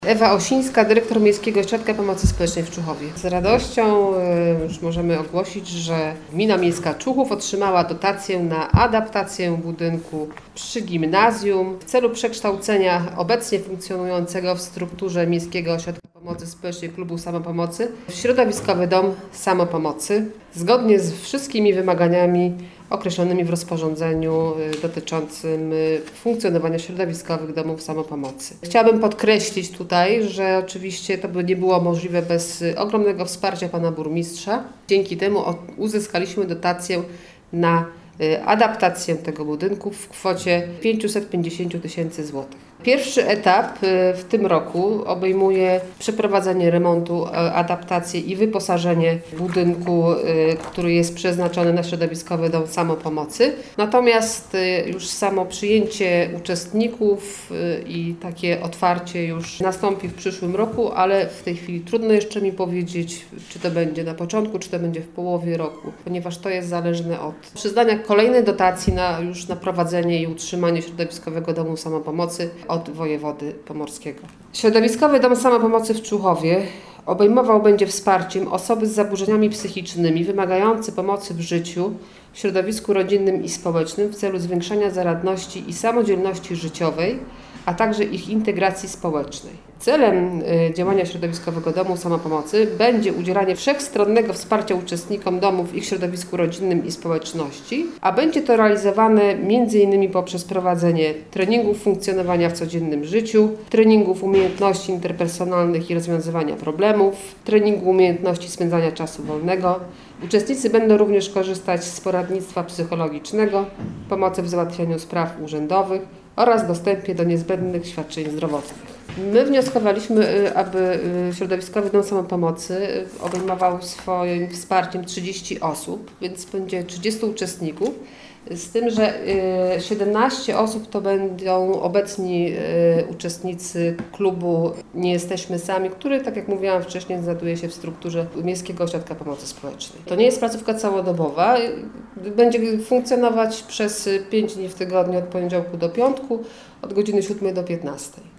Ewa Osińska, dyrektor Miejskiego Ośrodka Pomocy Społecznej w Czuchowie. Z radością już możemy ogłosić, że Gmina Miejska Czuchów otrzymała dotację na adaptację budynku przy gimnazjum w celu przekształcenia obecnie funkcjonującego w strukturze Miejskiego Ośrodka Pomocy Społecznej Klubu Samopomocy w środowiskowy dom samopomocy, zgodnie z wszystkimi wymaganiami określonymi w rozporządzeniu dotyczącym funkcjonowania środowiskowych domów samopomocy. Chciałabym podkreślić tutaj, że oczywiście to by nie było możliwe bez ogromnego wsparcia pana burmistrza. Dzięki temu uzyskaliśmy dotację na adaptację tego budynku w kwocie 550 tysięcy złotych. Pierwszy etap w tym roku obejmuje przeprowadzenie remontu, adaptację i wyposażenie budynku, który jest przeznaczony na środowiskowy dom samopomocy. Natomiast już samo przyjęcie uczestników i takie otwarcie już nastąpi w przyszłym roku, ale w tej chwili trudno jeszcze mi powiedzieć, czy to będzie na początku, czy to będzie w połowie roku, ponieważ to jest zależne od przyznania kolejnej dotacji na prowadzenie i utrzymanie środowiskowego domu samopomocy od wojewody pomorskiego. Środowiskowy dom samopomocy w Czuchowie obejmował będzie wsparciem osoby z zaburzeniami psychicznymi wymagające pomocy w życiu, w środowisku rodzinnym i społecznym w celu zwiększania zaradności i samodzielności życiowej, a także ich integracji społecznej. Celem działania środowiskowego domu samopomocy będzie udzielanie wszechstronnego wsparcia uczestnikom domów w ich środowisku rodzinnym i społeczności, a będzie to realizowane m.in. poprzez prowadzenie treningów funkcjonowania w codziennym życiu, treningów umiejętności interpersonalnych i rozwiązywania problemów, treningu umiejętności spędzania czasu wolnego. Uczestnicy będą również korzystać z poradnictwa psychologicznego, pomocy w załatwianiu spraw urzędowych oraz dostępie do niezbędnych świadczeń zdrowotnych. My wnioskowaliśmy, aby środowiskowy dom samopomocy obejmował swoim wsparciem 30 osób, więc będzie 30 uczestników, z tym, że 17 osób to będą obecni uczestnicy klubu Nie Jesteśmy Sami, który, tak jak mówiłam wcześniej, znajduje się w strukturze Miejskiego Ośrodka Pomocy Społecznej. To nie jest placówka całodobowa, będzie funkcjonować przez 5 dni w tygodniu od poniedziałku do piątku, od godziny 7 do 15.